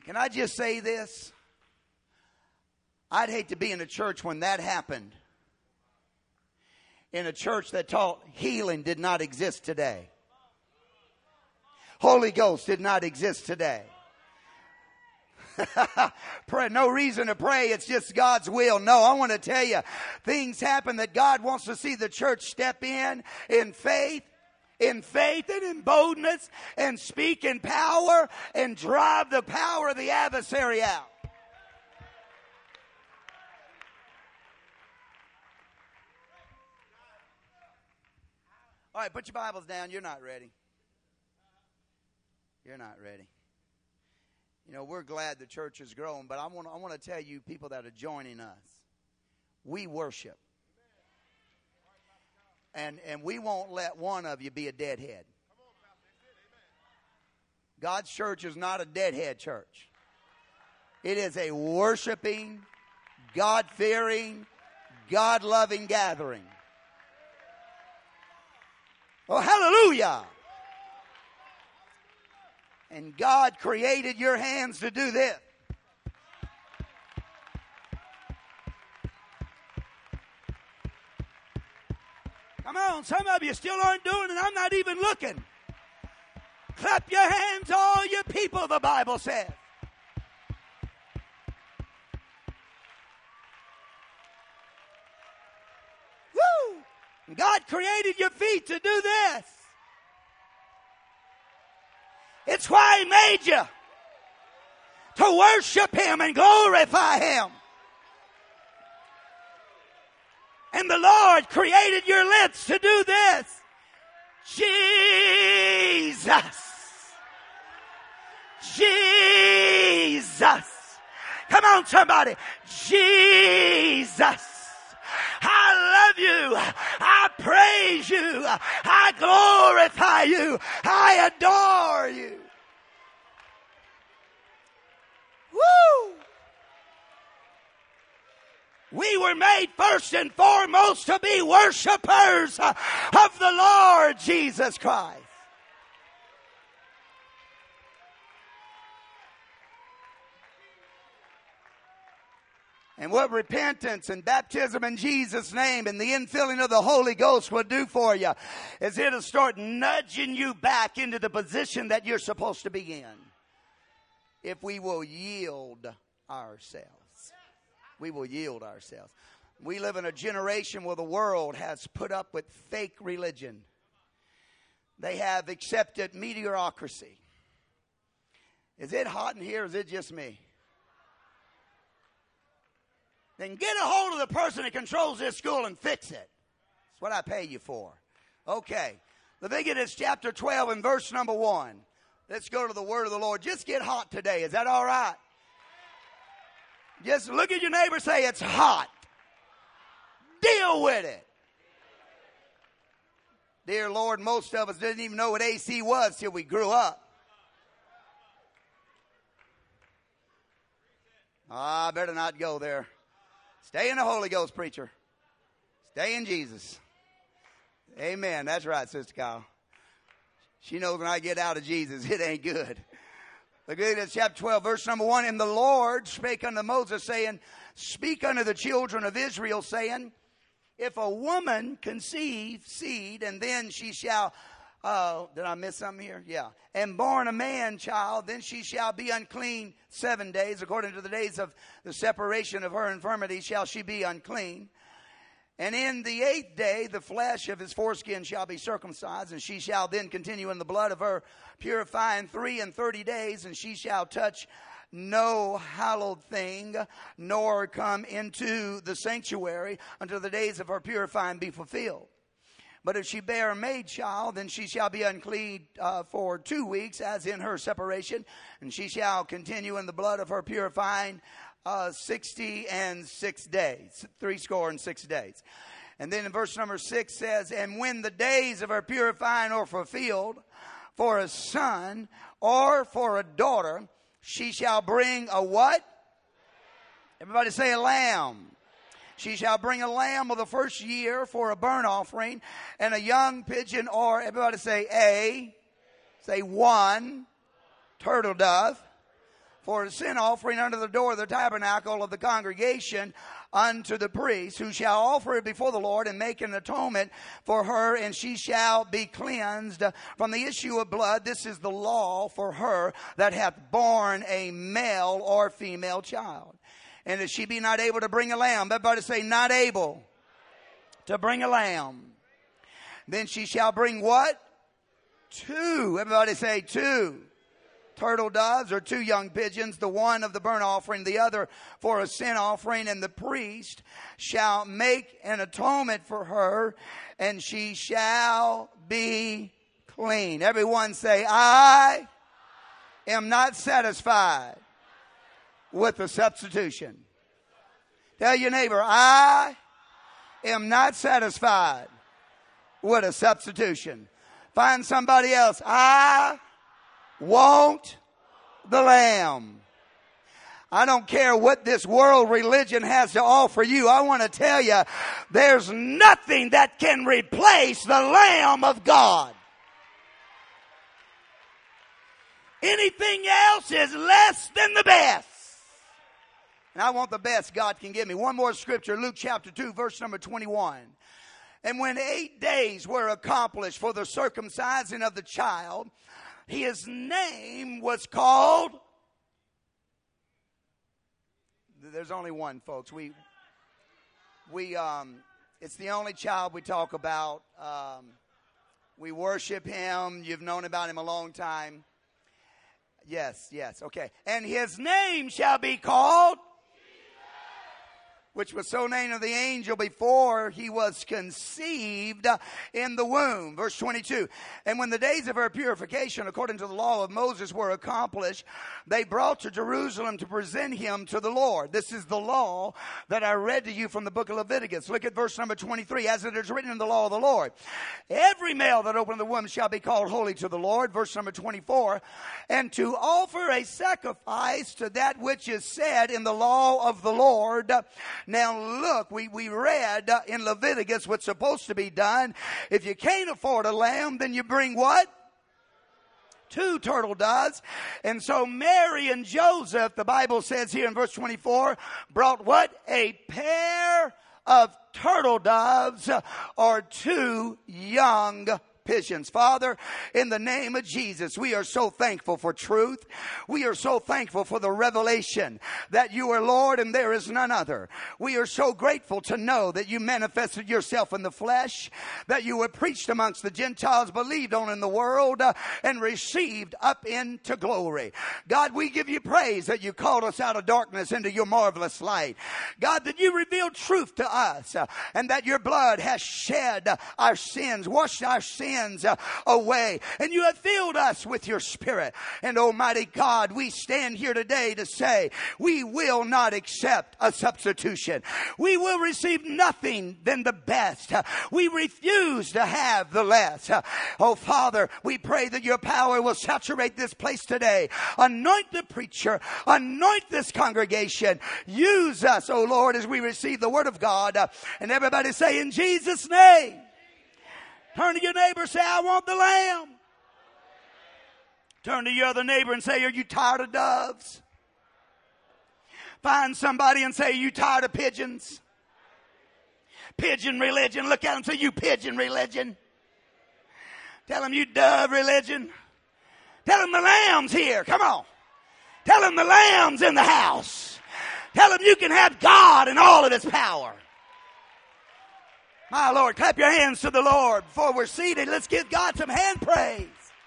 Can I just say this? I'd hate to be in a church when that happened. In a church that taught healing did not exist today. Holy Ghost did not exist today. Pray, no reason to pray. It's just God's will. No, I want to tell you, things happen that God wants to see the church step in faith. In faith and in boldness, and speak in power and drive the power of the adversary out. All right, put your Bibles down. You're not ready. You're not ready. You know, we're glad the church is growing, but I want to tell you, people that are joining us, we worship. And we won't let one of you be a deadhead. God's church is not a deadhead church. It is a worshiping, God-fearing, God-loving gathering. Oh, hallelujah! And God created your hands to do this. Come on, some of you still aren't doing it, and I'm not even looking. Clap your hands, all you people, the Bible says. Woo! God created your feet to do this. It's why He made you. To worship Him and glorify Him. And the Lord created your lips to do this. Jesus. Jesus. Come on, somebody. Jesus. I love you. I praise you. I glorify you. I adore you. Woo! We were made first and foremost to be worshipers of the Lord Jesus Christ. And what repentance and baptism in Jesus' name and the infilling of the Holy Ghost will do for you is it'll start nudging you back into the position that you're supposed to be in. If we will yield ourselves. We will yield ourselves. We live in a generation where the world has put up with fake religion. They have accepted mediocrity. Is it hot in here or is it just me? Then get a hold of the person that controls this school and fix it. That's what I pay you for. Okay. Leviticus chapter 12 and verse number 1. Let's go to the word of the Lord. Just get hot today. Is that all right? Just look at your neighbor and say, it's hot. Deal with it. Dear Lord, most of us didn't even know what AC was till we grew up. I better not go there. Stay in the Holy Ghost, preacher. Stay in Jesus. Amen. That's right, Sister Kyle. She knows when I get out of Jesus, it ain't good. Leviticus chapter 12, verse number 1. And the Lord spake unto Moses, saying, speak unto the children of Israel, saying, if a woman conceive seed, and then she shall, did I miss something here? Yeah. And born a man child, then she shall be unclean 7 days. According to the days of the separation of her infirmity shall she be unclean. And in the 8th day, the flesh of his foreskin shall be circumcised, and she shall then continue in the blood of her purifying 33 days, and she shall touch no hallowed thing, nor come into the sanctuary until the days of her purifying be fulfilled. But if she bear a maid child, then she shall be unclean for 2 weeks, as in her separation, and she shall continue in the blood of her purifying 66 days, 66 days. And then in verse number 6 says, and when the days of her purifying are fulfilled, for a son or for a daughter, she shall bring a what? Everybody say a lamb. She shall bring a lamb of the first year for a burnt offering, and a young pigeon, or everybody say one turtle dove for a sin offering under the door of the tabernacle of the congregation unto the priest, who shall offer it before the Lord and make an atonement for her, and she shall be cleansed from the issue of blood. This is the law for her that hath borne a male or female child. And if she be not able to bring a lamb, everybody say not able to bring a lamb, then she shall bring what? 2. Everybody say 2. Turtle doves or 2 young pigeons, the one of the burnt offering, the other for a sin offering. And the priest shall make an atonement for her, and she shall be clean. Everyone say, I am not satisfied with the substitution. Tell your neighbor, I am not satisfied with a substitution. Find somebody else. I want the lamb. I don't care what this world religion has to offer you. I want to tell you, there's nothing that can replace the Lamb of God. Anything else is less than the best. And I want the best God can give me. One more scripture, Luke chapter 2, verse number 21. And when 8 days were accomplished for the circumcising of the child, his name was called. There's only one, folks. It's the only child we talk about. We worship him. You've known about him a long time. Yes, okay. And his name shall be called, which was so named of the angel before he was conceived in the womb. Verse 22. And when the days of her purification, according to the law of Moses, were accomplished, they brought to Jerusalem to present him to the Lord. This is the law that I read to you from the book of Leviticus. Look at verse number 23. As it is written in the law of the Lord, every male that openeth the womb shall be called holy to the Lord. Verse number 24. And to offer a sacrifice to that which is said in the law of the Lord. Now look, we read in Leviticus what's supposed to be done. If you can't afford a lamb, then you bring what? 2 turtle doves. And so Mary and Joseph, the Bible says here in verse 24, brought what? A pair of turtle doves or 2 young pigeons. Father, in the name of Jesus, we are so thankful for truth. We are so thankful for the revelation that you are Lord and there is none other. We are so grateful to know that you manifested yourself in the flesh, that you were preached amongst the Gentiles, believed on in the world, and received up into glory. God, we give you praise that you called us out of darkness into your marvelous light. God, that you revealed truth to us, and that your blood has shed our sins, washed our sins away, and you have filled us with your spirit. And Almighty God, we stand here today to say we will not accept a substitution. We will receive nothing than the best. We refuse to have the less. Oh Father, we pray that your power will saturate this place today. Anoint the preacher, anoint this congregation. Use us, oh Lord, as we receive the word of God. And everybody say, in Jesus' name. Turn to your neighbor and say, I want the lamb. Turn to your other neighbor and say, are you tired of doves? Find somebody and say, are you tired of pigeons? Pigeon religion. Look at them and say, you pigeon religion. Tell them you dove religion. Tell them the lamb's here. Come on. Tell them the lamb's in the house. Tell them you can have God and all of his power. My Lord, clap your hands to the Lord before we're seated. Let's give God some hand praise.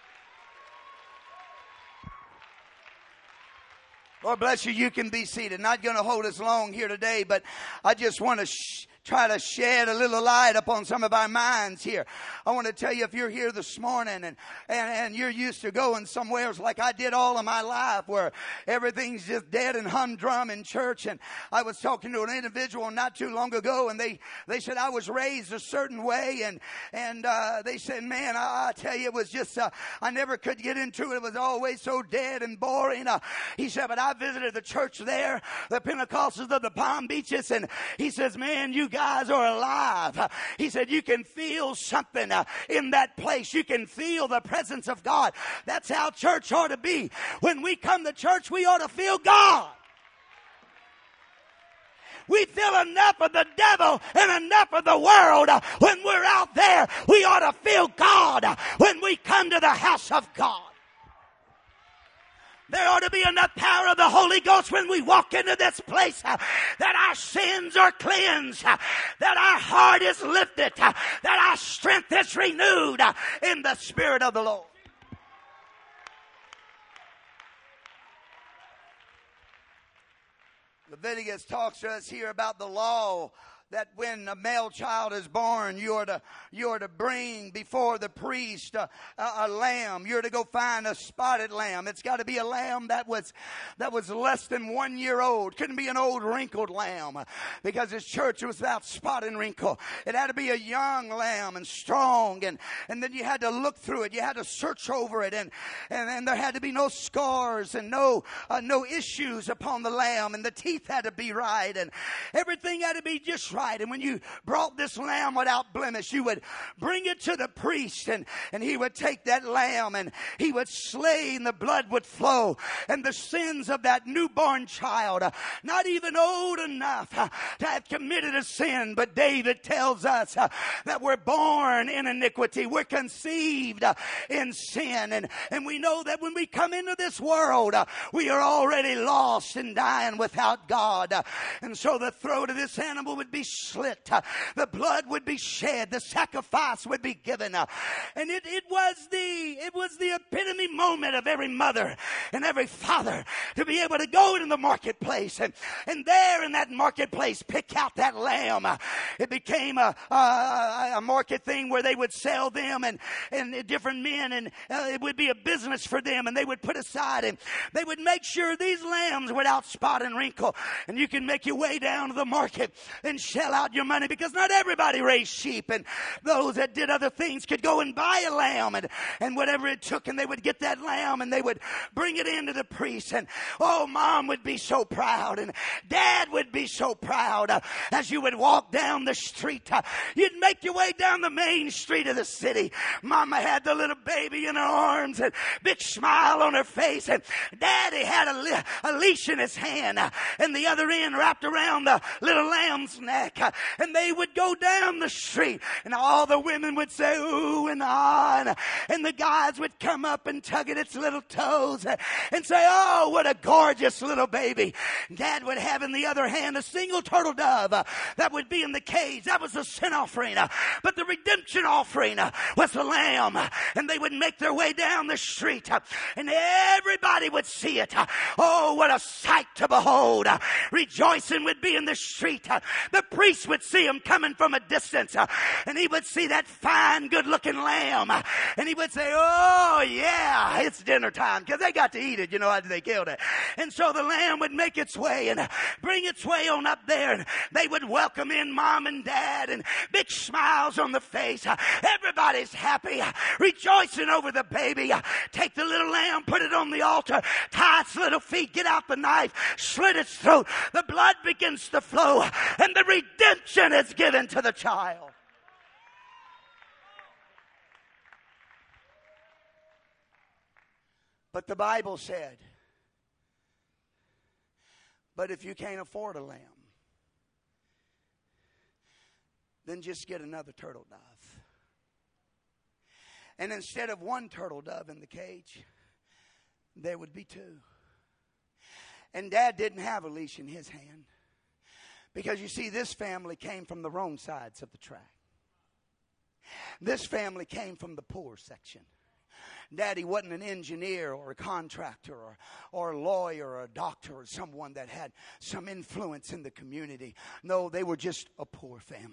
Lord bless you. You can be seated. Not going to hold us long here today, but I just want to try to shed a little light upon some of our minds here. I want to tell you, if you're here this morning and you're used to going somewhere like I did all of my life where everything's just dead and humdrum in church. And I was talking to an individual not too long ago, and they said I was raised a certain way, and they said, man, I tell you, it was just I never could get into it. It was always so dead and boring. He said, but I visited the church there, the Pentecostals of the Palm Beaches, and he says, man, you guys are alive. He said, you can feel something in that place. You can feel the presence of God. That's how church ought to be. When we come to church, we ought to feel God. We feel enough of the devil and enough of the world. When we're out there, we ought to feel God when we come to the house of God. There ought to be enough power of the Holy Ghost when we walk into this place that our sins are cleansed, that our heart is lifted, that our strength is renewed in the Spirit of the Lord. Leviticus talks to us here about the law that when a male child is born, you are to bring before the priest a lamb. You're to go find a spotted lamb. It's got to be a lamb that was less than 1 year old. Couldn't be an old wrinkled lamb, because his church was without spot and wrinkle. It had to be a young lamb and strong, and then you had to look through it. You had to search over it, and there had to be no scars and no issues upon the lamb, and the teeth had to be right, and everything had to be just right. And when you brought this lamb without blemish, you would bring it to the priest, and he would take that lamb and he would slay, and the blood would flow, and the sins of that newborn child, not even old enough to have committed a sin. But David tells us that we're born in iniquity. We're conceived in sin. And we know that when we come into this world, we are already lost and dying without God. And so the throat of this animal would be slit. The blood would be shed. The sacrifice would be given. And it was the epitome moment of every mother and every father to be able to go into the marketplace and there in that marketplace pick out that lamb. It became a market thing where they would sell them and different men, and it would be a business for them, and they would put aside and they would make sure these lambs without spot and wrinkle. And you can make your way down to the market and shell out your money, because not everybody raised sheep, and those that did other things could go and buy a lamb and whatever it took, and they would get that lamb and they would bring it into the priest. And oh, mom would be so proud, and dad would be so proud as you would walk down the street. You'd make your way down the main street of the city. Mama had the little baby in her arms and big smile on her face, and daddy had a leash in his hand and the other end wrapped around the little lamb's neck. And they would go down the street, and all the women would say ooh and ah, and the guys would come up and tug at its little toes and say, oh, what a gorgeous little baby. Dad would have in the other hand a single turtle dove that would be in the cage. That was the sin offering, but the redemption offering was the lamb. And they would make their way down the street, and everybody would see it. Oh, what a sight to behold. Rejoicing would be in the street. The priest would see him coming from a distance, and he would see that fine, good-looking lamb, and he would say, oh, yeah, it's dinner time, because they got to eat it, after they killed it. And so the lamb would make its way and bring its way on up there, and they would welcome in mom and dad, and big smiles on the face. Everybody's happy, rejoicing over the baby. Take the little lamb, put it on the altar, tie its little feet, get out the knife, slit its throat. The blood begins to flow, and the redemption is given to the child. But the Bible said, but if you can't afford a lamb, then just get another turtle dove. And instead of one turtle dove in the cage, there would be two. And Dad didn't have a leash in his hand, because you see, this family came from the wrong sides of the track. This family came from the poor section. Daddy wasn't an engineer or a contractor or a lawyer or a doctor or someone that had some influence in the community. No, they were just a poor family.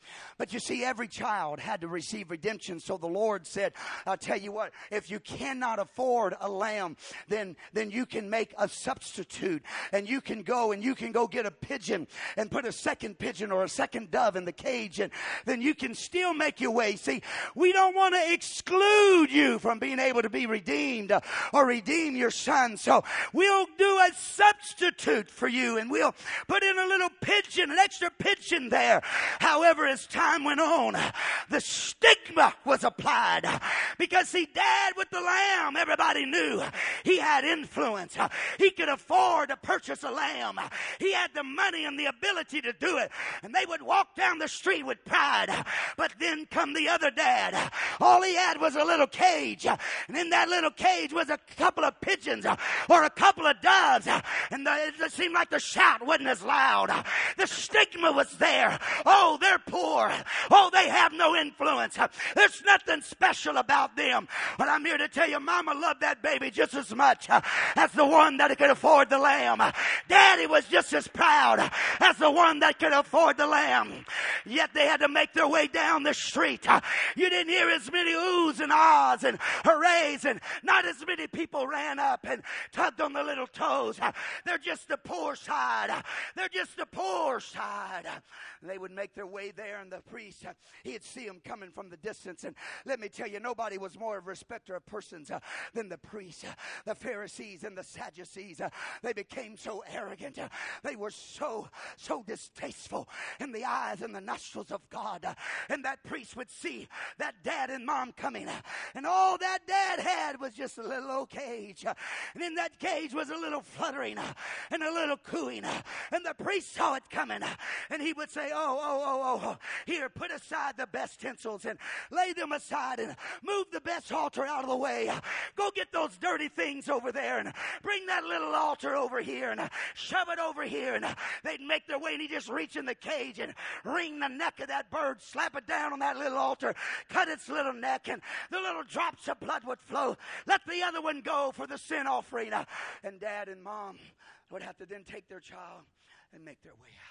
But you see, every child had to receive redemption. So the Lord said, I'll tell you what, if you cannot afford a lamb, then you can make a substitute. And you can go get a pigeon and put a second pigeon or a second dove in the cage. And then you can still make your way. See, we don't want to exclude you from being able to be redeemed or redeem your son. So we'll do a substitute for you. And we'll put in a little pigeon, an extra pigeon there. However, as time went on, the stigma was applied. Because see, Dad with the lamb, everybody knew he had influence. He could afford to purchase a lamb. He had the money and the ability to do it. And they would walk down the street with pride. But then come the other dad. All he had was a little cage. And in that little cage was a couple of pigeons or a couple of doves. And it seemed like the shout wasn't as loud. The stigma was there. Oh, they're poor. Oh, they have no influence. There's nothing special about them. But I'm here to tell you, Mama loved that baby just as much as the one that could afford the lamb. Daddy was just as proud as the one that could afford the lamb. Yet they had to make their way down the street. You didn't hear as many oohs and ahs and hoorays, and not as many people ran up and tugged on the little toes. They're just the poor side. They're just the poor side. They would make their way there, and the priest, he'd see them coming from the distance. And let me tell you, nobody was more of a respecter of persons than the priests. The Pharisees and the Sadducees, they became so arrogant. They were so distasteful in the eyes and the nostrils of God. And that priest would see that dad and mom coming, and all that dad had was just a little old cage. And in that cage was a little fluttering and a little cooing. And the priest saw it coming, and he would say, oh, here, put aside the best tinsels and lay them aside and move the best altar out of the way. Go get those dirty things over there and bring that little altar over here and shove it over here. And they'd make their way, and he'd just reach in the cage and wring the neck of that bird, slap it down on that little altar, cut its little neck, and the little drops of blood would flow. Let the other one go for the sin offering. And Dad and Mom would have to then take their child and make their way out.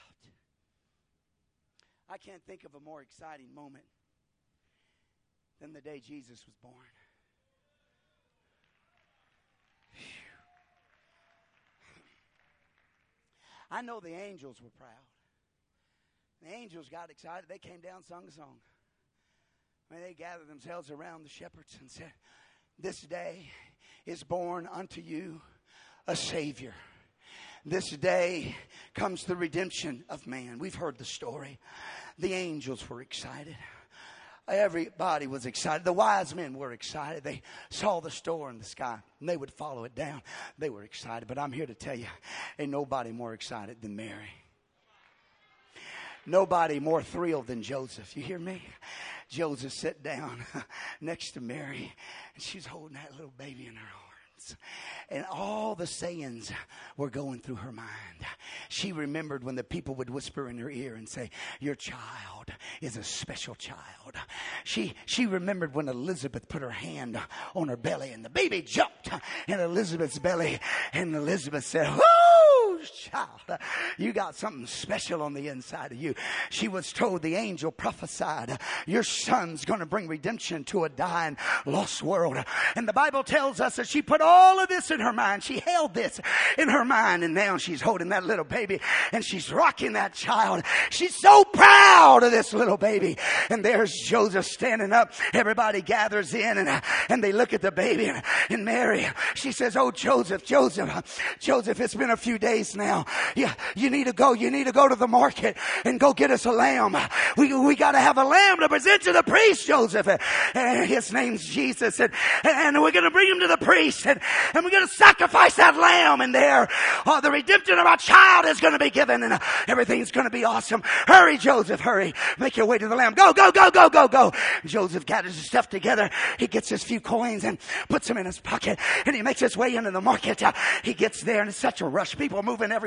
I can't think of a more exciting moment than the day Jesus was born. I know the angels were proud. The angels got excited. They came down, sung a song. They gathered themselves around the shepherds and said, "This day is born unto you a Savior. This day comes the redemption of man." We've heard the story. The angels were excited. Everybody was excited. The wise men were excited. They saw the star in the sky, and they would follow it down. They were excited. But I'm here to tell you, ain't nobody more excited than Mary. Nobody more thrilled than Joseph. You hear me? Joseph sat down next to Mary, and she's holding that little baby in her arms. And all the sayings were going through her mind. She remembered when the people would whisper in her ear and say, "Your child is a special child." She remembered when Elizabeth put her hand on her belly and the baby jumped in Elizabeth's belly. And Elizabeth said, "Whoo, child, you got something special on the inside of you." She was told, the angel prophesied, "Your son's going to bring redemption to a dying, lost world." And the Bible tells us that she put all of this in her mind. She held this in her mind, and now she's holding that little baby and she's rocking that child. She's so proud of this little baby. And there's Joseph standing up. Everybody gathers in and they look at the baby, and Mary, she says, "Oh, Joseph, it's been a few days now. You need to go to the market and go get us a lamb. We got to have a lamb to present to the priest, Joseph. And his name's Jesus. And we're going to bring him to the priest, and we're going to sacrifice that lamb, and there the redemption of our child is going to be given, and everything's going to be awesome. Hurry, Joseph, hurry. Make your way to the lamb. Go. Joseph gathers his stuff together. He gets his few coins and puts them in his pocket, and he makes his way into the market. He gets there, and it's such a rush. People are moving every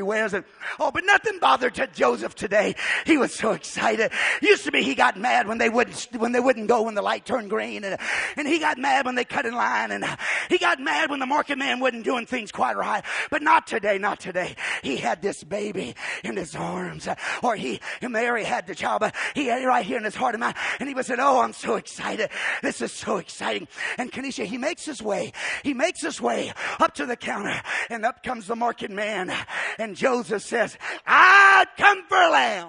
wears. And but nothing bothered Joseph today. He was so excited. Used to be he got mad when they wouldn't go when the light turned green, and he got mad when they cut in line, and he got mad when the market man wasn't doing things quite right. But not today, not today. He had this baby in his arms, or Mary had the child, but he had it right here in his heart and mind, and he was saying, "Oh, I'm so excited. This is so exciting." And Kenesha, he makes his way up to the counter, and up comes the market man, and Joseph says, "I've come for a lamb."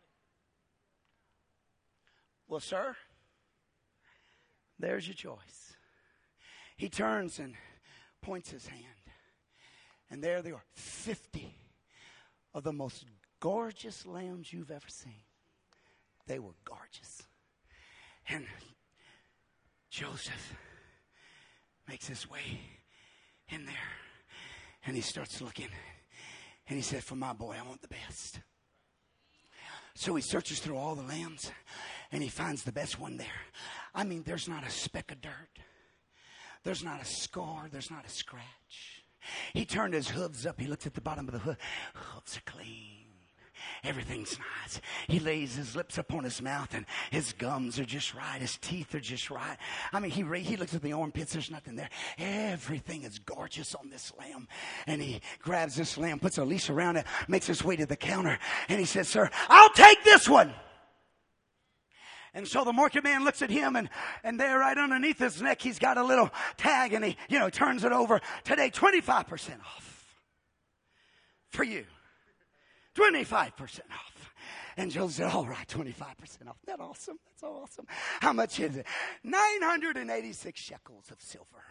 Well, sir, there's your choice. He turns and points his hand, and there they are, 50 of the most gorgeous lambs you've ever seen. They were gorgeous. And Joseph makes his way in there, and he starts looking, and he said, "For my boy, I want the best." So he searches through all the lambs, and he finds the best one there. I mean, there's not a speck of dirt. There's not a scar. There's not a scratch. He turned his hooves up. He looked at the bottom of the hoof. Hooves are clean. Everything's nice. He lays his lips upon his mouth, and his gums are just right. His teeth are just right. I mean, he looks at the armpits. There's nothing there. Everything is gorgeous on this lamb. And he grabs this lamb, puts a leash around it, makes his way to the counter, and he says, "Sir, I'll take this one." And so the market man looks at him, and there right underneath his neck, he's got a little tag, and he, turns it over. "Today, 25% off for you. 25% off." And Joseph said, "All right, 25% off. Isn't that awesome? That's awesome. How much is it?" 986 shekels of silver.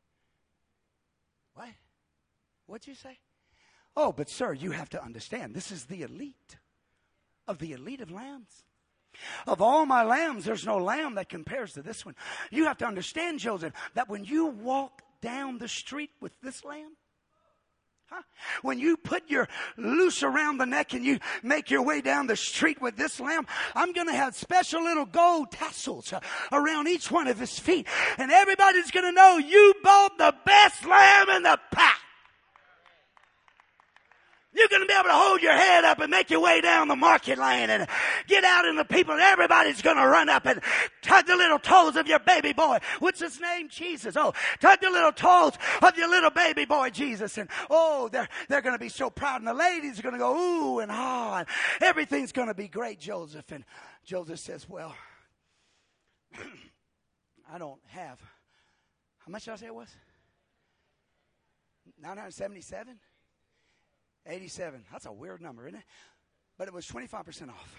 What? What'd you say? "Oh, but sir, you have to understand, this is the elite of lambs. Of all my lambs, there's no lamb that compares to this one. You have to understand, Joseph, that when you walk down the street with this lamb, when you put your noose around the neck and you make your way down the street with this lamb, I'm going to have special little gold tassels around each one of his feet. And everybody's going to know you bought the best lamb in the pack. You're going to be able to hold your head up and make your way down the market lane and get out in the people, and everybody's going to run up and tug the little toes of your baby boy. What's his name? Jesus. Oh, tug the little toes of your little baby boy, Jesus. And they're going to be so proud, and the ladies are going to go ooh and ah, and everything's going to be great, Joseph. And Joseph says, "Well, I don't have." How much did I say it was? 977? 87. That's a weird number, isn't it? But it was 25% off.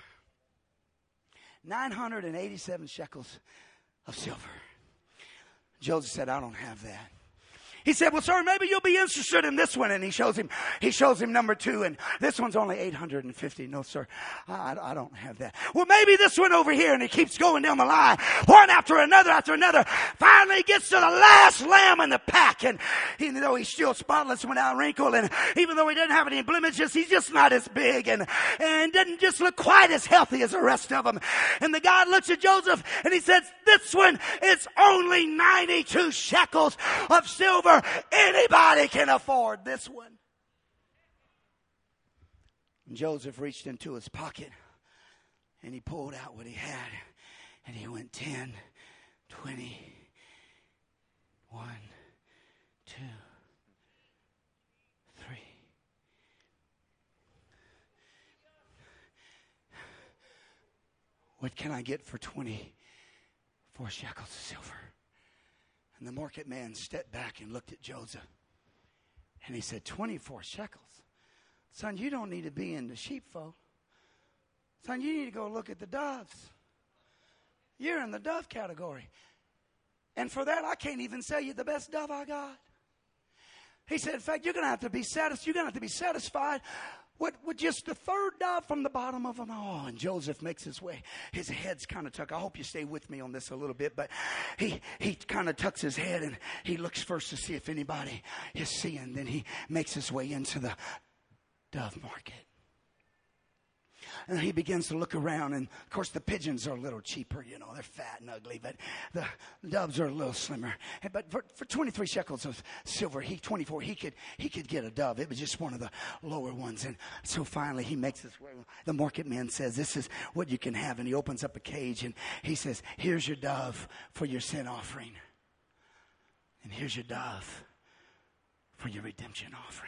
987 shekels of silver. Joseph said, "I don't have that." He said, "Well, sir, maybe you'll be interested in this one." And he shows him number 2, and this one's only 850. "No, sir, I don't have that." "Well, maybe this one over here." And he keeps going down the line, one after another. Finally gets to the last lamb in the pack. And even though he's still spotless without wrinkle, and even though he doesn't have any blemishes, he's just not as big and doesn't just look quite as healthy as the rest of them. And the guy looks at Joseph and he says, "This one is only 92 shekels of silver. Anybody can afford this one." And Joseph reached into his pocket and he pulled out what he had, and he went 10, 20, 1, 2, 3. "What can I get for 24 shekels of silver?" And the market man stepped back and looked at Joseph. And he said, 24 shekels? Son, you don't need to be in the sheepfold. Son, you need to go look at the doves. You're in the dove category. And for that, I can't even sell you the best dove I got. He said, in fact, you're going to have to be satisfied with just the third dove from the bottom of them all. And Joseph makes his way. His head's kind of tucked. I hope you stay with me on this a little bit. But he kind of tucks his head, and he looks first to see if anybody is seeing. Then he makes his way into the dove market. And he begins to look around. And, of course, the pigeons are a little cheaper. You know, they're fat and ugly. But the doves are a little slimmer. But for 23 shekels of silver, he could get a dove. It was just one of the lower ones. And so finally he makes this way. The market man says, this is what you can have. And he opens up a cage and he says, here's your dove for your sin offering. And here's your dove for your redemption offering.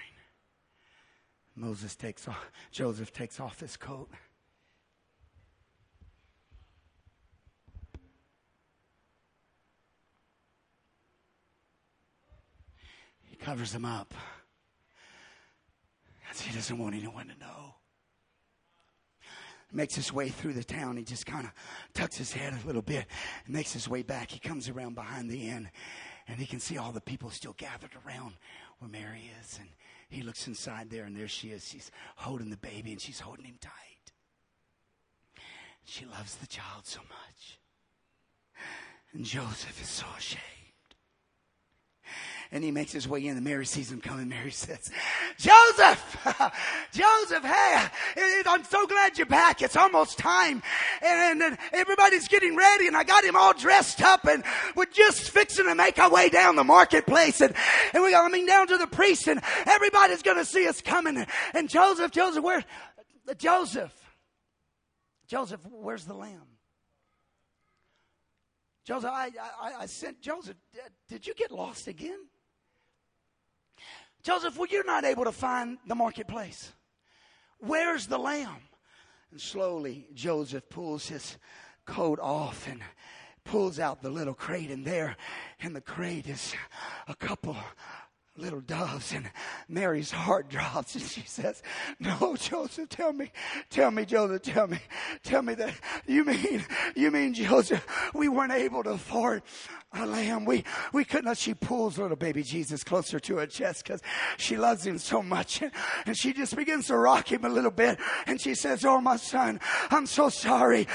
Joseph takes off his coat. He covers him up. Because he doesn't want anyone to know. Makes his way through the town. He just kind of tucks his head a little bit and makes his way back. He comes around behind the inn and he can see all the people still gathered around where Mary is. And he looks inside there and there she is. She's holding the baby and she's holding him tight. She loves the child so much. And Joseph is so ashamed. And he makes his way in and Mary sees him coming. Mary says, Joseph! Joseph, hey, I'm so glad you're back. It's almost time. And everybody's getting ready and I got him all dressed up and we're just fixing to make our way down the marketplace. And we're coming down to the priest and everybody's going to see us coming. And Joseph, where's the lamb? Joseph, I sent Joseph. Did you get lost again? Joseph, well, you're not able to find the marketplace. Where's the lamb? And slowly Joseph pulls his coat off and pulls out the little crate. And there in the crate is a couple little doves, and Mary's heart drops and she says, no, Joseph, tell me, Joseph, tell me that you mean Joseph, we weren't able to afford a lamb. We couldn't. She pulls little baby Jesus closer to her chest because she loves him so much. And she just begins to rock him a little bit. And she says, oh, my son, I'm so sorry.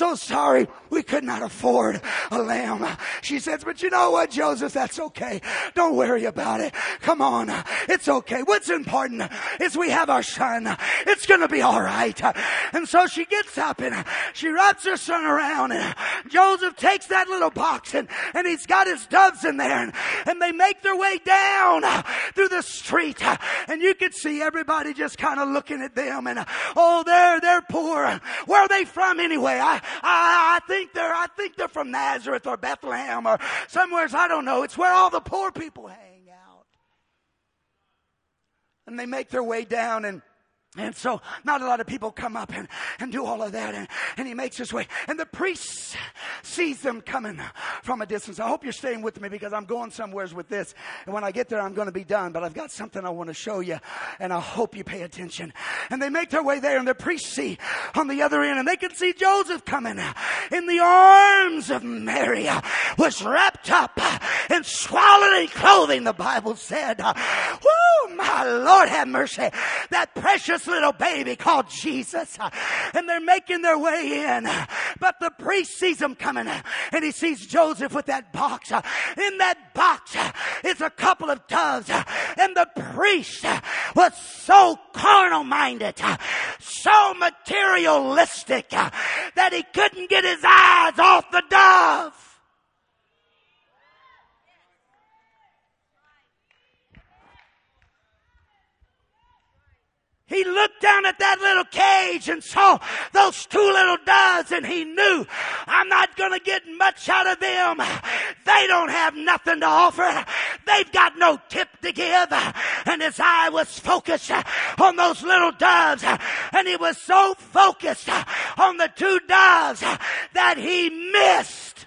We could not afford a lamb. She says, but you know what, Joseph, that's okay. Don't worry about it. Come on. It's okay. What's important is we have our son. It's going to be all right. And so she gets up and she wraps her son around. And Joseph takes that little box and he's got his doves in there. And they make their way down through the street. And you could see everybody just kind of looking at them. And oh, they're poor. Where are they from anyway? I think they're from Nazareth or Bethlehem or somewhere. I don't know. It's where all the poor people hang out. And they make their way down and so not a lot of people come up and do all of that. And he makes his way. And the priest sees them coming from a distance. I hope you're staying with me because I'm going somewheres with this. And when I get there, I'm going to be done. But I've got something I want to show you. And I hope you pay attention. And they make their way there. And the priests see on the other end. And they can see Joseph coming in the arms of Mary. Was wrapped up in swaddling clothing, the Bible said. Woo, my Lord have mercy. That precious little baby called Jesus. And they're making their way in. But the priest sees them coming. And he sees Joseph with that box. In that box is a couple of doves. And the priest was so carnal minded, so materialistic, that he couldn't get his eyes off the dove. He looked down at that little cage and saw those two little doves and he knew, I'm not going to get much out of them. They don't have nothing to offer. They've got no tip to give. And his eye was focused on those little doves. And he was so focused on the two doves that he missed.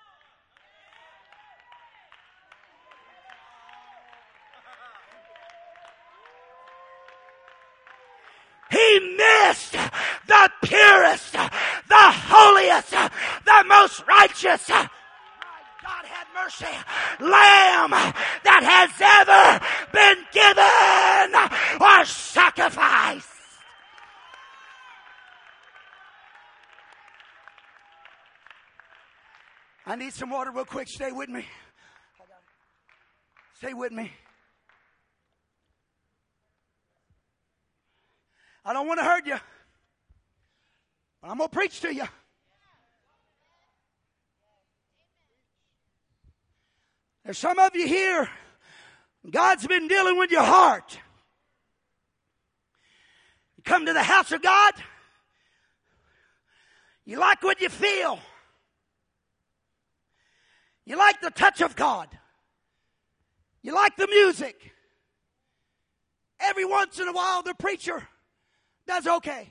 He missed the purest, the holiest, the most righteous, my God have mercy, lamb that has ever been given or sacrificed. I need some water real quick. Stay with me. Stay with me. I don't want to hurt you. But I'm going to preach to you. There's some of you here, God's been dealing with your heart. You come to the house of God, you like what you feel. You like the touch of God. You like the music. Every once in a while, the preacher does okay.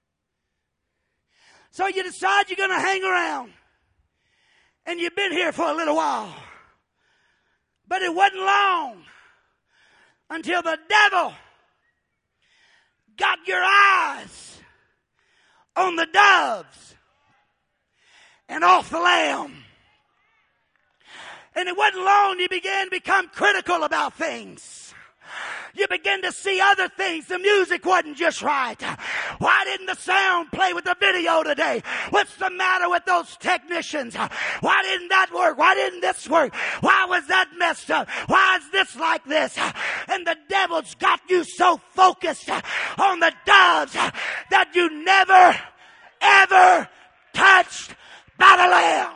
So you decide you're going to hang around. And you've been here for a little while. But it wasn't long until the devil got your eyes on the doves and off the lamb. And it wasn't long you began to become critical about things. You begin to see other things. The music wasn't just right. Why didn't the sound play with the video today? What's the matter with those technicians? Why didn't that work? Why didn't this work? Why was that messed up? Why is this like this? And the devil's got you so focused on the doves that you never, ever touched by the Lamb.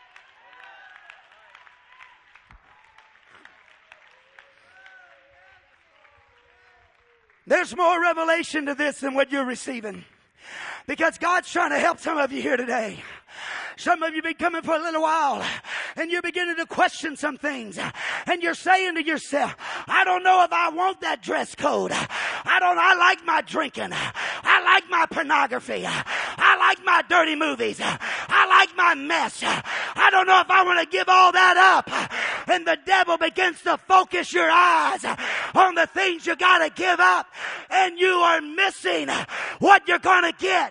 There's more revelation to this than what you're receiving. Because God's trying to help some of you here today. Some of you have been coming for a little while and you're beginning to question some things. And you're saying to yourself, I don't know if I want that dress code. I like my drinking. I like my pornography. I like my dirty movies. I like my mess. I don't know if I want to give all that up. And the devil begins to focus your eyes on the things you got to give up. And you are missing what you're going to get.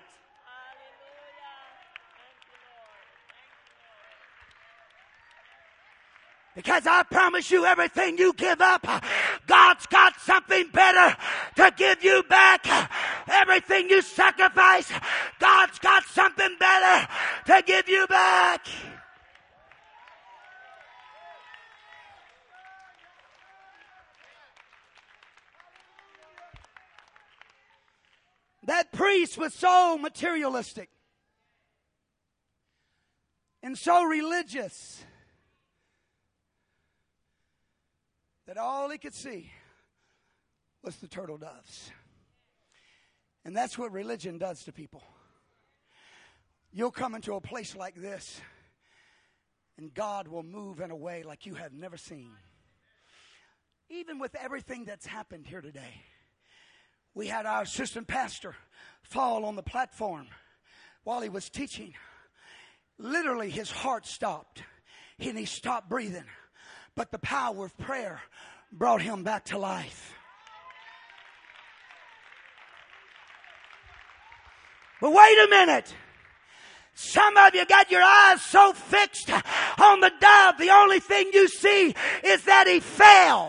Because I promise you, everything you give up, God's got something better to give you back. Everything you sacrifice, God's got something better to give you back. That priest was so materialistic and so religious that all he could see was the turtle doves. And that's what religion does to people. You'll come into a place like this, and God will move in a way like you have never seen. Even with everything that's happened here today. We had our assistant pastor fall on the platform while he was teaching. Literally, his heart stopped, and he stopped breathing. But the power of prayer brought him back to life. But wait a minute. Some of you got your eyes so fixed on the dove, the only thing you see is that he fell.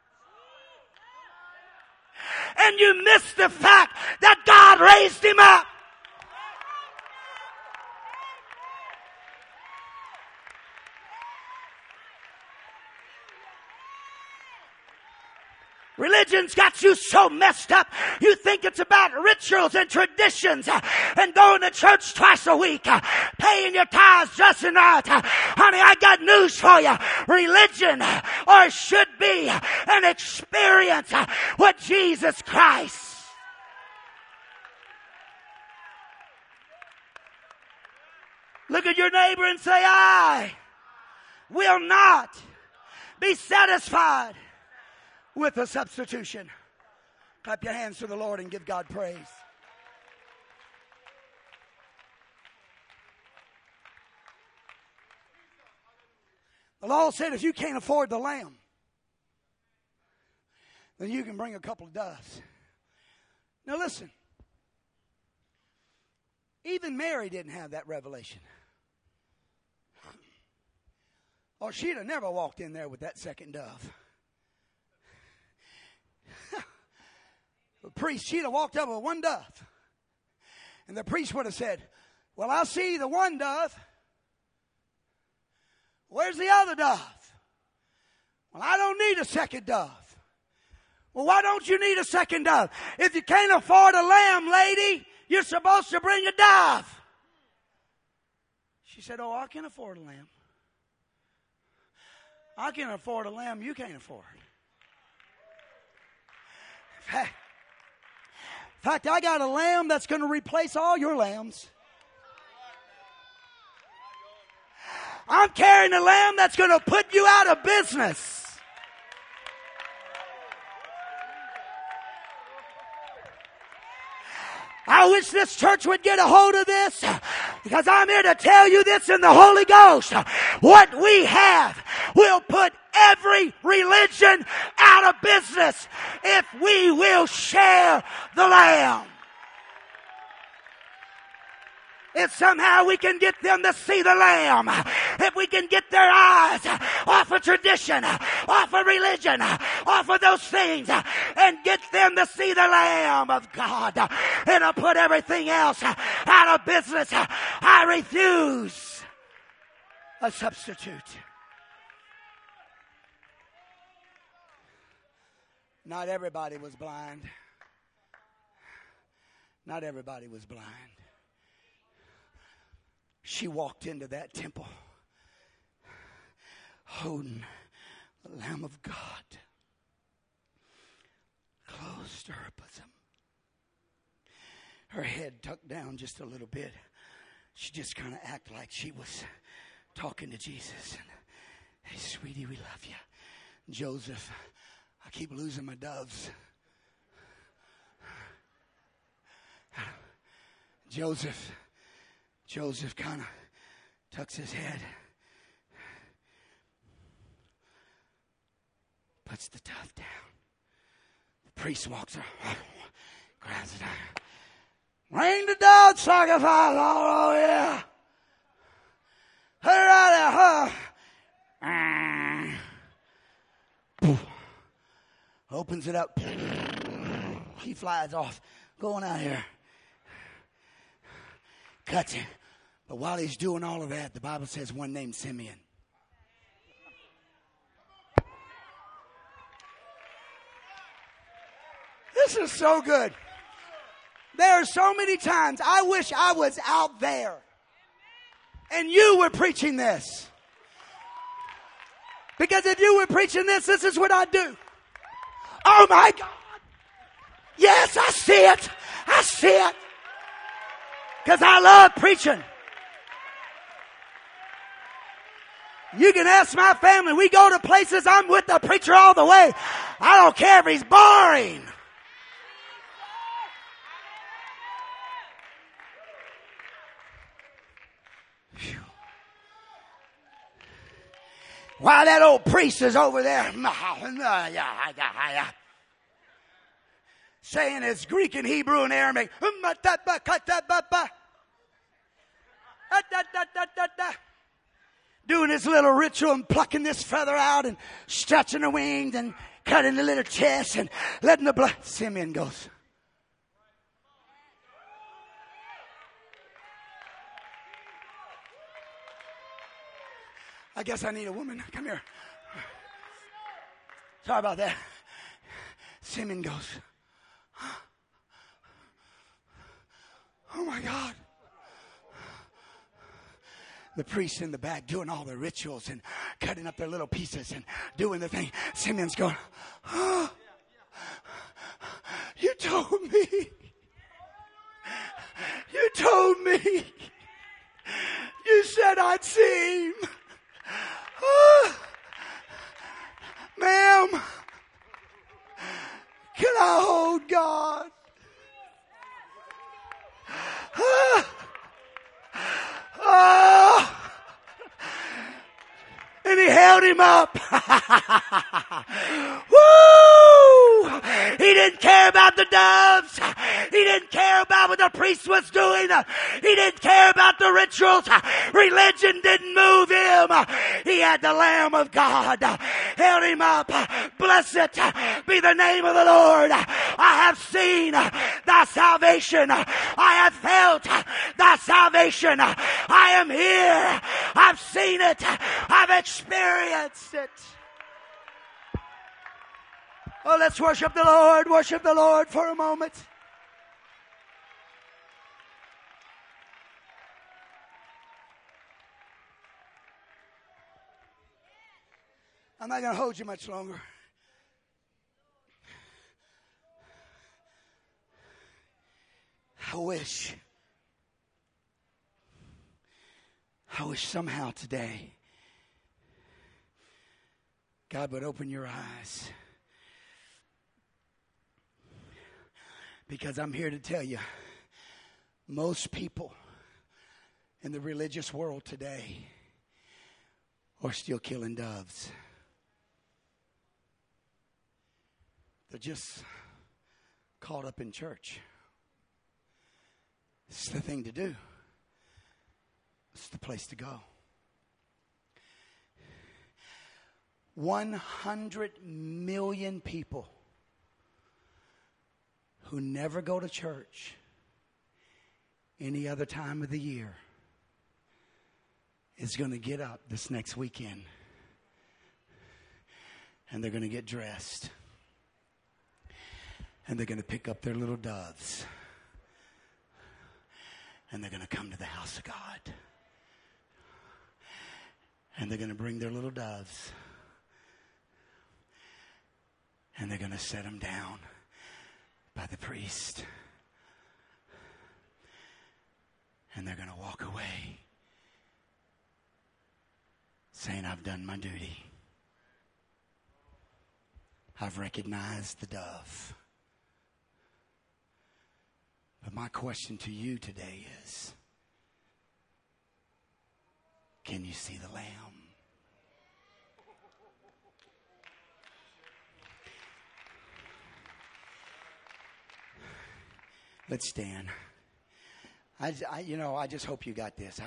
And you miss the fact that God raised him up. Religion's got you so messed up. You think it's about rituals and traditions and going to church twice a week, paying your tithes just and right. Honey, I got news for you. Religion, or should be, an experience with Jesus Christ. Look at your neighbor and say, I will not be satisfied with a substitution. Clap your hands to the Lord and give God praise. The law said if you can't afford the lamb, then you can bring a couple of doves. Now listen. Even Mary didn't have that revelation. Or she'd have never walked in there with that second dove. The priest, she'd have walked up with one dove. And the priest would have said, well, I see the one dove. Where's the other dove? Well, I don't need a second dove. Well, why don't you need a second dove? If you can't afford a lamb, lady, You're supposed to bring a dove. She said, oh, I can afford a lamb. I can afford a lamb you can't afford. In fact, I got a lamb that's going to replace all your lambs. I'm carrying a lamb that's going to put you out of business. I wish this church would get a hold of this, because I'm here to tell you this in the Holy Ghost. What we have will put every religion out of business if we will share the Lamb. If somehow we can get them to see the Lamb, if we can get their eyes off of tradition, off of religion, off of those things, and get them to see the Lamb of God, it'll put everything else out of business. I refuse a substitute. Not everybody was blind. Not everybody was blind. She walked into that temple holding the Lamb of God close to her bosom. Her head tucked down just a little bit. She just kind of acted like she was talking to Jesus. And, hey, sweetie, we love you. Joseph, I keep losing my doves. Joseph kind of tucks his head, puts the dove down. The priest walks her, grabs it out. Bring the dove sacrifice. Oh, yeah. Put it out there, huh? Opens it up. He flies off, going out here. Cuts it. But while he's doing all of that, the Bible says one named Simeon. This is so good. There are so many times I wish I was out there and you were preaching this. Because if you were preaching this, this is what I'd do. Oh my God. Yes, I see it. I see it. Because I love preaching. You can ask my family. We go to places, I'm with the preacher all the way. I don't care if he's boring. Whew. While that old priest is over there saying it's Greek and Hebrew and Aramaic, doing his little ritual and plucking this feather out and stretching the wings and cutting the little chest and letting the blood. Simeon goes, I guess I need a woman. Come here. Sorry about that. Simeon goes, oh my God. The priests in the back doing all the rituals and cutting up their little pieces and doing the thing. Simeon's going, oh, you told me. You told me. You said I'd see him. Oh, ma'am, can I hold God? Oh. And he held him up. Woo! He didn't care about the doves. He didn't care about what the priest was doing. He didn't care about the rituals. Religion didn't move him. He had the Lamb of God. Held him up. Blessed be the name of the Lord. I have seen thy salvation. I have felt thy salvation. I am here. I've seen it. I've experienced it. Oh, let's worship the Lord. Worship the Lord for a moment. I'm not going to hold you much longer. I wish somehow today God would open your eyes. Because I'm here to tell you, most people in the religious world today are still killing doves. They're just caught up in church. It's the thing to do. It's the place to go. 100 million people who never go to church any other time of the year is going to get up this next weekend and they're going to get dressed and they're going to pick up their little doves and they're going to come to the house of God and they're going to bring their little doves and they're going to set them down by the priest. And they're going to walk away saying, I've done my duty. I've recognized the dove. But my question to you today is, can you see the Lamb? Let's stand. I just hope you got this.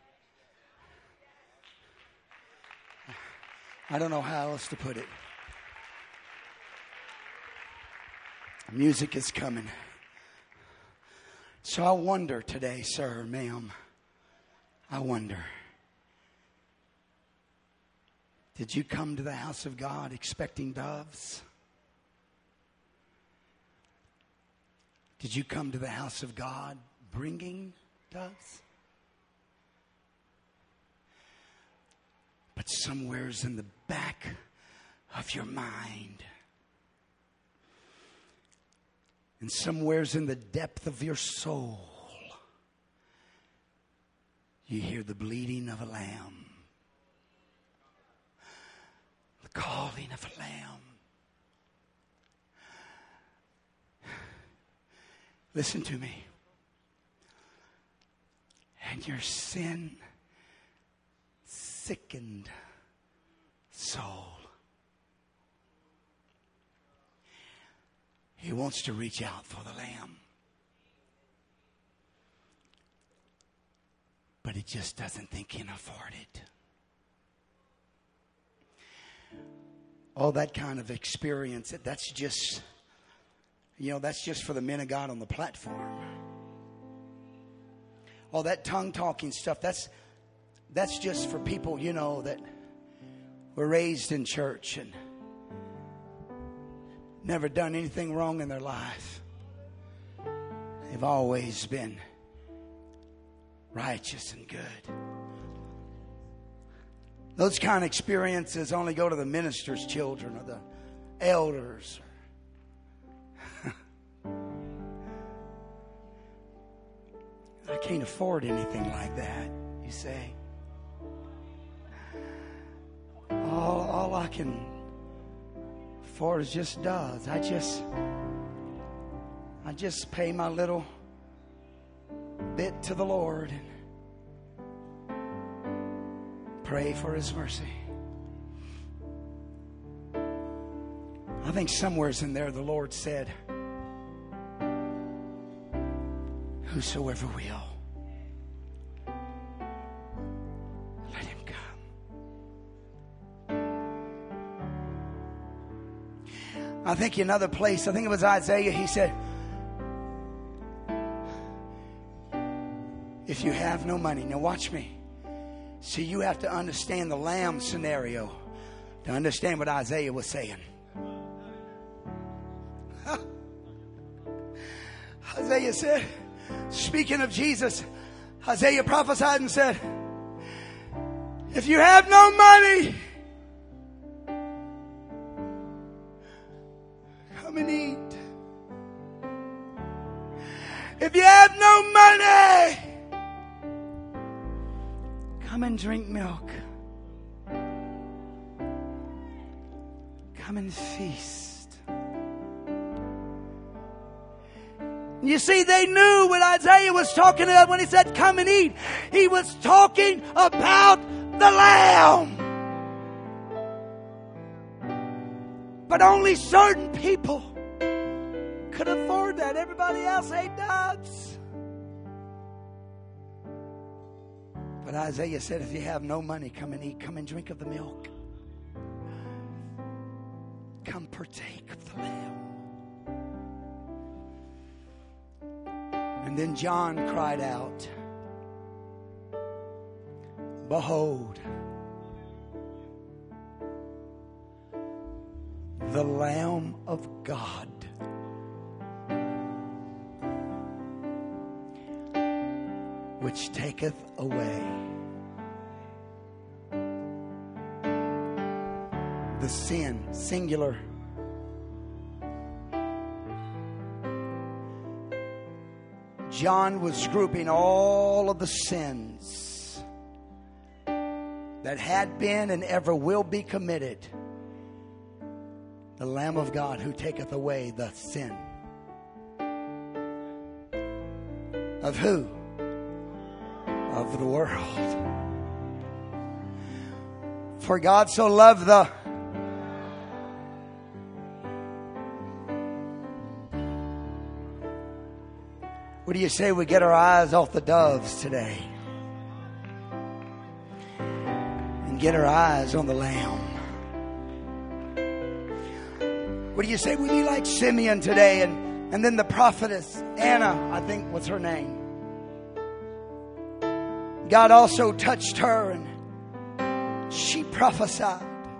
I don't know how else to put it. Music is coming. So I wonder today, sir, ma'am, I wonder, did you come to the house of God expecting doves? Did you come to the house of God bringing doves? But somewhere's in the back of your mind, and somewhere's in the depth of your soul, you hear the bleating of a lamb, the calling of a lamb. Listen to me. And your sin sickened soul, he wants to reach out for the lamb, but he just doesn't think he can afford it. All that kind of experience, that's just, that's just for the men of God on the platform. All that tongue-talking stuff, that's just for people, that were raised in church and never done anything wrong in their life. They've always been righteous and good. Those kind of experiences only go to the minister's children or the elders. I can't afford anything like that, you say. All I can afford is just doves. I just pay my little bit to the Lord and pray for His mercy. I think somewhere's in there the Lord said, whosoever will, let him come. I think another place, I think it was Isaiah, he said, if you have no money, now watch me. See, you have to understand the lamb scenario to understand what Isaiah was saying. Isaiah said, speaking of Jesus, Isaiah prophesied and said, if you have no money, If you have no money, come and drink milk. Come and feast. You see, they knew what Isaiah was talking about when he said, come and eat. He was talking about the Lamb. But only certain people could afford that. Everybody else ate doves. But Isaiah said, if you have no money, come and eat. Come and drink of the milk. Come partake of the Lamb. And then John cried out, behold, the Lamb of God, which taketh away the sin, singular. John was grouping all of the sins that had been and ever will be committed. The Lamb of God who taketh away the sin. Of who? Of the world. For God so loved the... What do you say we get our eyes off the doves today? And get our eyes on the Lamb. What do you say we be like Simeon today and then the prophetess Anna, I think was her name. God also touched her and she prophesied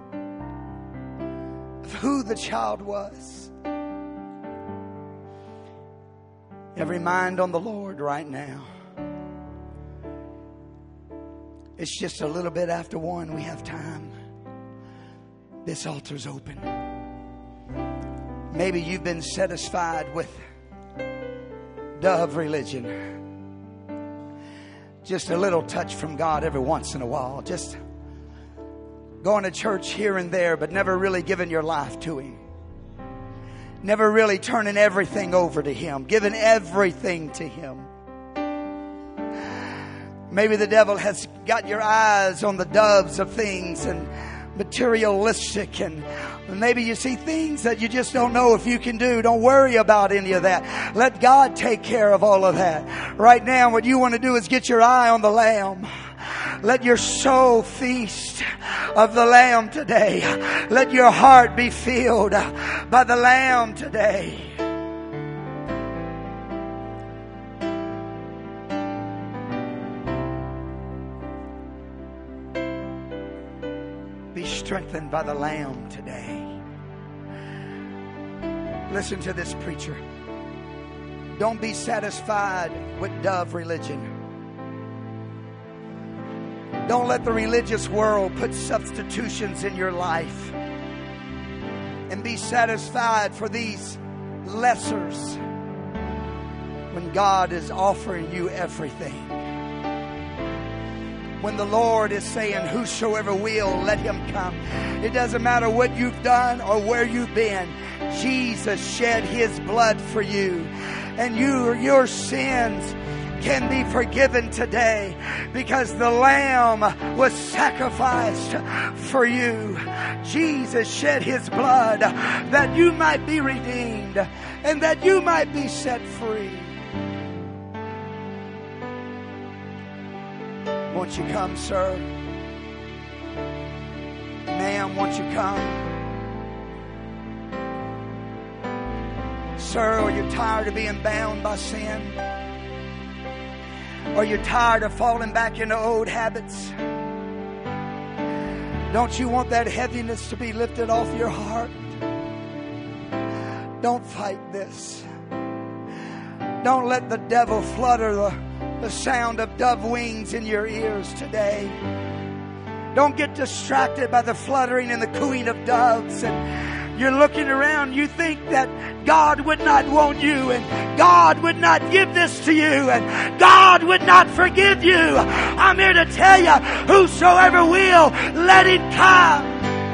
of who the child was. Every mind on the Lord right now. It's just a little bit after 1. We have time. This altar's open. Maybe you've been satisfied with dove religion. Just a little touch from God every once in a while. Just going to church here and there, but never really giving your life to Him. Never really turning everything over to Him. Giving everything to Him. Maybe the devil has got your eyes on the doves of things and materialistic, and maybe you see things that you just don't know if you can do. Don't worry about any of that. Let God take care of all of that. Right now, what you want to do is get your eye on the Lamb. Let your soul feast of the Lamb today. Let your heart be filled by the Lamb today. Be strengthened by the Lamb today. Listen to this, preacher. Don't be satisfied with dove religion. Don't let the religious world put substitutions in your life. And be satisfied for these lessers when God is offering you everything. When the Lord is saying, whosoever will, let him come. It doesn't matter what you've done or where you've been. Jesus shed His blood for you. And your sins can be forgiven today because the Lamb was sacrificed for you. Jesus shed His blood that you might be redeemed and that you might be set free. Won't you come, sir? Ma'am, won't you come? Sir, are you tired of being bound by sin? Are you tired of falling back into old habits? Don't you want that heaviness to be lifted off your heart? Don't fight this. Don't let the devil flutter the sound of dove wings in your ears today. Don't get distracted by the fluttering and the cooing of doves, and You're looking around, you think that God would not want you, and God would not give this to you, and God would not forgive you. I'm here to tell you, whosoever will, let him come.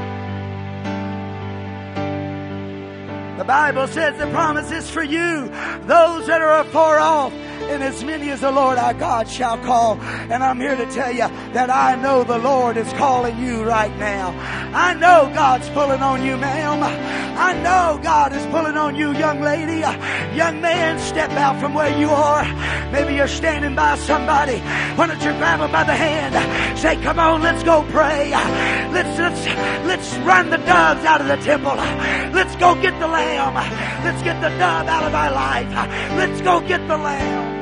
The Bible says the promise is for you, those that are afar off, and as many as the Lord our God shall call. And I'm here to tell you that I know the Lord is calling you right now. I know God's pulling on you, ma'am. I know God is pulling on you, young lady. Young man, step out from where you are. Maybe you're standing by somebody. Why don't you grab them by the hand? Say, come on, let's go pray. Let's run the doves out of the temple. Let's go get the lamb. Let's get the dove out of our life. Let's go get the lamb.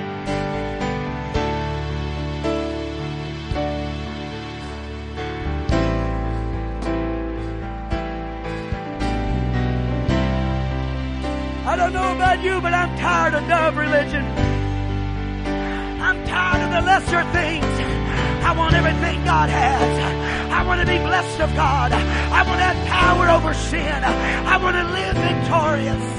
I don't know about you, but I'm tired of dove religion. I'm tired of the lesser things. I want everything God has. I want to be blessed of God. I want to have power over sin. I want to live victorious.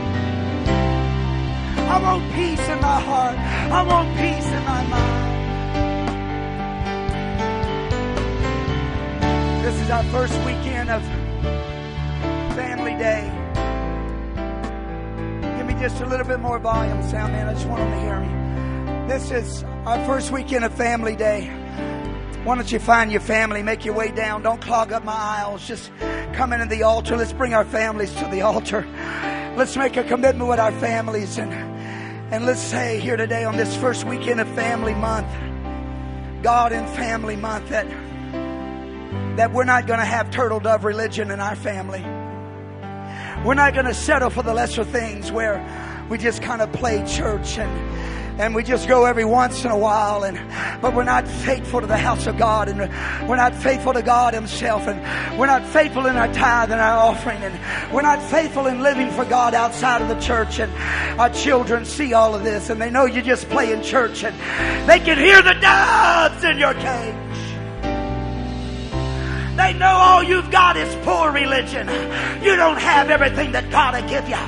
I want peace in my heart. I want peace in my mind. This is our first weekend of Family Day. Just a little bit more volume, sound man. I just want them to hear me. This is our first weekend of Family Day. Why don't you find your family, make your way down. Don't clog up my aisles. Just come into the altar. Let's bring our families to the altar. Let's make a commitment with our families. And let's say here today on this first weekend of Family Month, God and Family Month, that we're not going to have turtle dove religion in our family. We're not going to settle for the lesser things where we just kind of play church and we just go every once in a while, but we're not faithful to the house of God, and we're not faithful to God himself, and we're not faithful in our tithe and our offering, and we're not faithful in living for God outside of the church. And our children see all of this, and they know you just play in church, and they can hear the doves in your cage. They know all you've got is poor religion. You don't have everything that God will give you.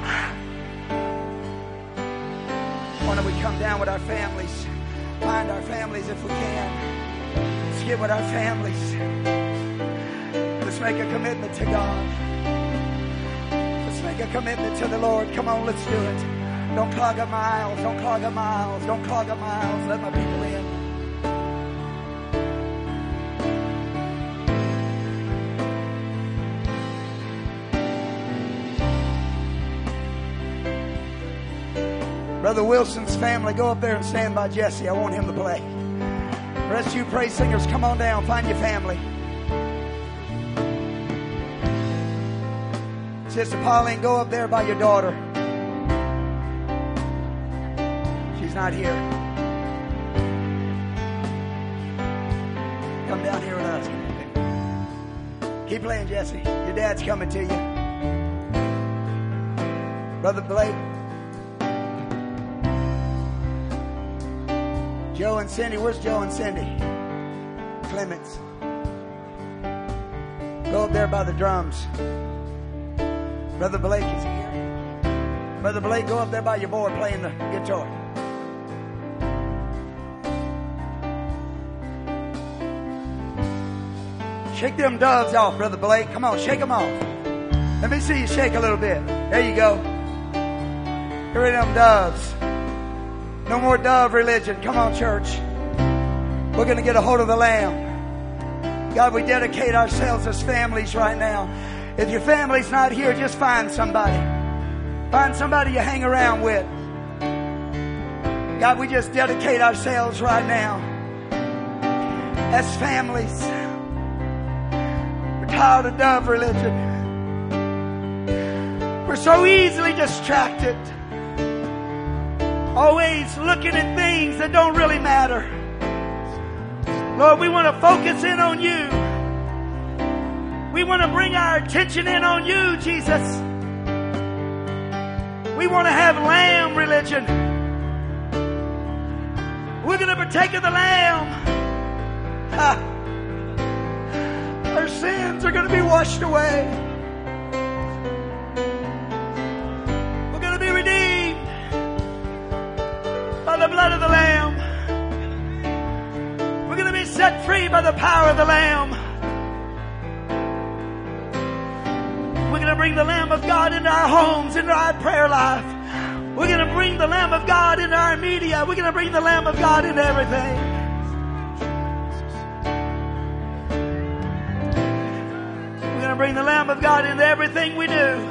Why don't we come down with our families? Find our families if we can. Let's get with our families. Let's make a commitment to God. Let's make a commitment to the Lord. Come on, let's do it. Don't clog up my aisles. Don't clog up my aisles. Don't clog up my aisles. Let my people in. Brother Wilson's family, go up there and stand by Jesse. I want him to play. The rest of you praise singers, come on down. Find your family. Sister Pauline, go up there by your daughter. She's not here. Come down here with us. Keep playing, Jesse. Your dad's coming to you. Brother Blake. Joe and Cindy. Where's Joe and Cindy? Clements. Go up there by the drums. Brother Blake is here. Brother Blake, go up there by your boy playing the guitar. Shake them doves off, Brother Blake. Come on, shake them off. Let me see you shake a little bit. There you go. Get rid of them doves. No more dove religion. Come on, church. We're going to get a hold of the Lamb. God, we dedicate ourselves as families right now. If your family's not here, just find somebody. Find somebody you hang around with. God, we just dedicate ourselves right now as families. We're tired of dove religion. We're so easily distracted. Always looking at things that don't really matter. Lord, we want to focus in on you. We want to bring our attention in on you, Jesus. We want to have lamb religion. We're going to partake of the lamb. Our sins are going to be washed away. by the blood of the Lamb. We're going to be set free by the power of the Lamb. We're going to bring the Lamb of God into our homes, into our prayer life. We're going to bring the Lamb of God into our media. We're going to bring the Lamb of God into everything. We're going to bring the Lamb of God into everything we do.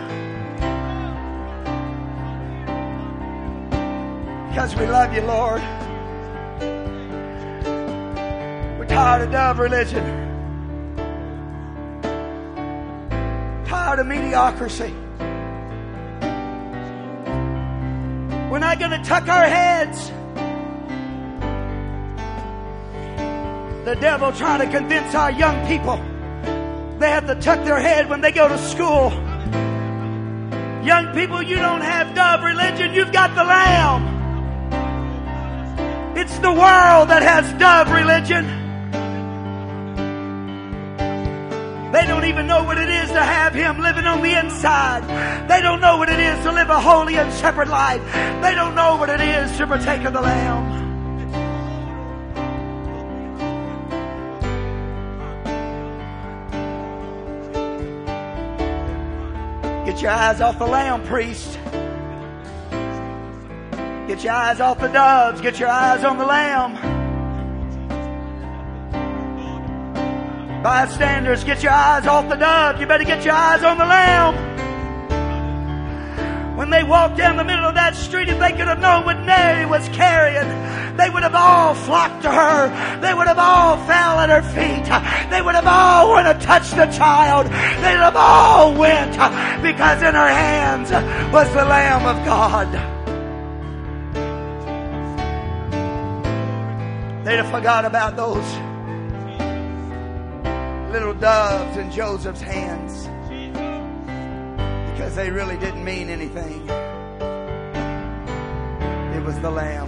Because we love you, Lord. We're tired of dove religion. Tired of mediocrity. We're not going to tuck our heads. The devil trying to convince our young people they have to tuck their head when they go to school. Young people, you don't have dove religion. You've got the Lamb. It's the world that has dove religion. They don't even know what it is to have Him living on the inside. They don't know what it is to live a holy and separate life. They don't know what it is to partake of the Lamb. Get your eyes off the Lamb, priest. Get your eyes off the doves. Get your eyes on the Lamb. Bystanders, get your eyes off the dove. You better get your eyes on the Lamb. When they walked down the middle of that street, if they could have known what Mary was carrying, they would have all flocked to her. They would have all fell at her feet. They would have all wanted to touch the child. They'd have all went because in her hands was the Lamb of God. They'd have forgot about those little doves in Joseph's hands because they really didn't mean anything. It was the Lamb.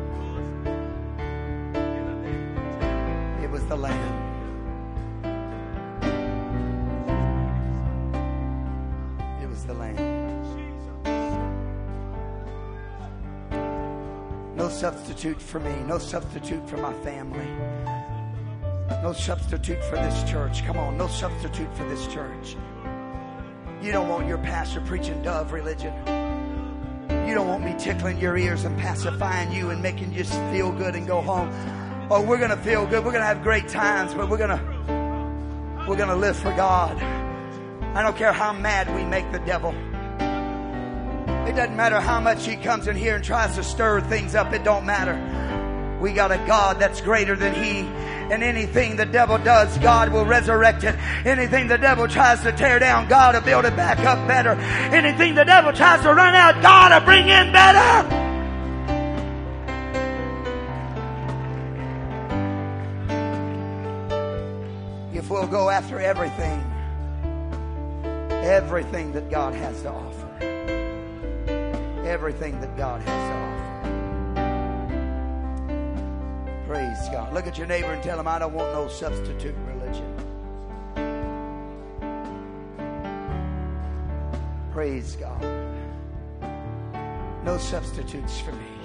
It was the Lamb. It was the Lamb. No substitute for me. No substitute for my family. No substitute for this church. Come on, no substitute for this church. You don't want your pastor preaching dove religion. You don't want me tickling your ears and pacifying you and making you just feel good and go home. Oh, we're going to feel good. We're going to have great times, but we're going to live for God. I don't care how mad we make the devil. It doesn't matter how much he comes in here and tries to stir things up. It don't matter. We got a God that's greater than he. And anything the devil does, God will resurrect it. Anything the devil tries to tear down, God will build it back up better. Anything the devil tries to run out, God will bring in better. If we'll go after everything that God has to offer. Everything that God has to offer. Praise God. Look at your neighbor and tell him, I don't want no substitute religion. Praise God. No substitutes for me.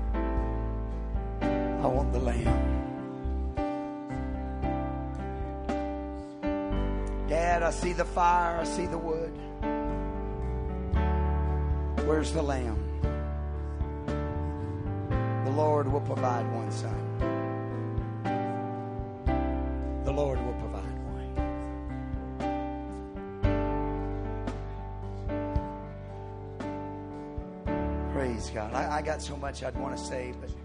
I want the Lamb. Dad, I see the fire. I see the wood. Where's the Lamb? The Lord will provide one, son. The Lord will provide one. Praise God. I got so much I'd want to say, but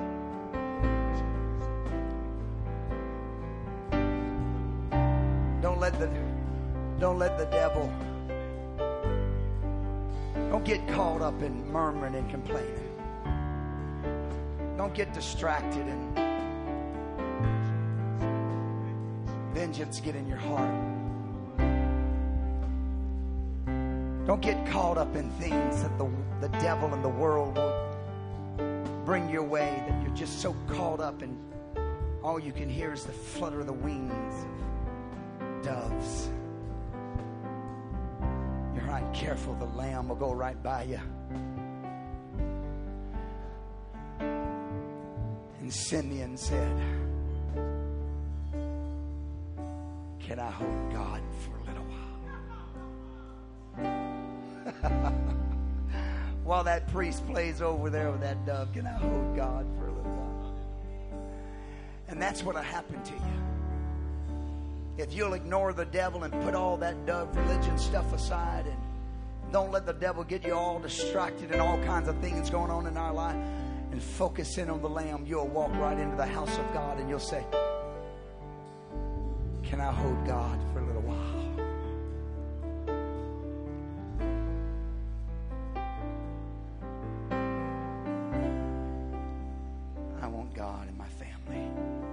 don't let the devil, don't get caught up in murmuring and complaining. Don't get distracted and vengeance get in your heart. Don't get caught up in things that the devil and the world will bring your way, that you're just so caught up and all you can hear is the flutter of the wings of doves. You're right careful, the Lamb will go right by you. And Simeon said, can I hold God for a little while? While that priest plays over there with that dove, can I hold God for a little while? And that's what'll happen to you. If you'll ignore the devil and put all that dove religion stuff aside and don't let the devil get you all distracted and all kinds of things going on in our life and focus in on the Lamb, you'll walk right into the house of God and you'll say, can I hold God for a little while? I want God in my family.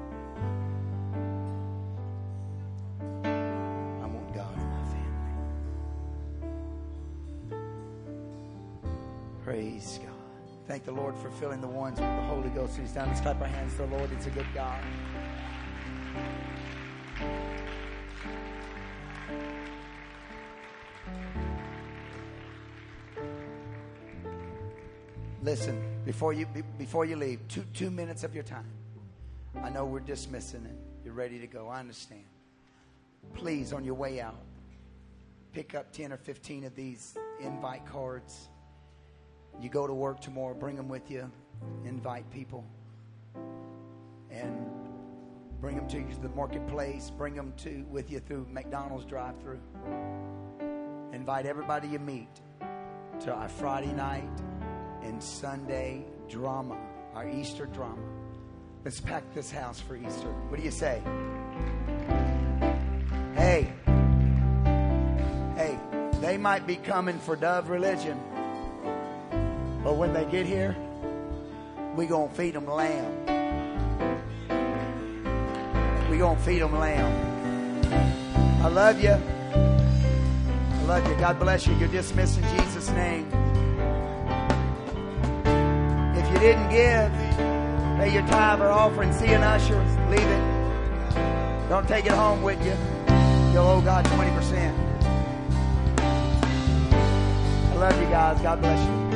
I want God in my family. Praise God. Thank the Lord for filling the ones with the Holy Ghost. He's down. Let's clap our hands to the Lord. It's a good God. Listen, before you leave, two minutes of your time. I know we're dismissing it. You're ready to go. I understand. Please, on your way out, pick up 10 or 15 of these invite cards. You go to work tomorrow, bring them with you. Invite people. And bring them to the marketplace. Bring them with you through McDonald's drive-thru. Invite everybody you meet to our Friday night and Sunday drama, our Easter drama. Let's pack this house for Easter. What do you say? Hey, they might be coming for Dove Religion, but when they get here, we gonna feed them lamb. We gonna feed them lamb. I love you. I love you. God bless you. You're dismissed in Jesus' name. If you didn't give, pay your tithe or offering. See an usher. Leave it. Don't take it home with you. You'll owe God 20%. I love you guys. God bless you.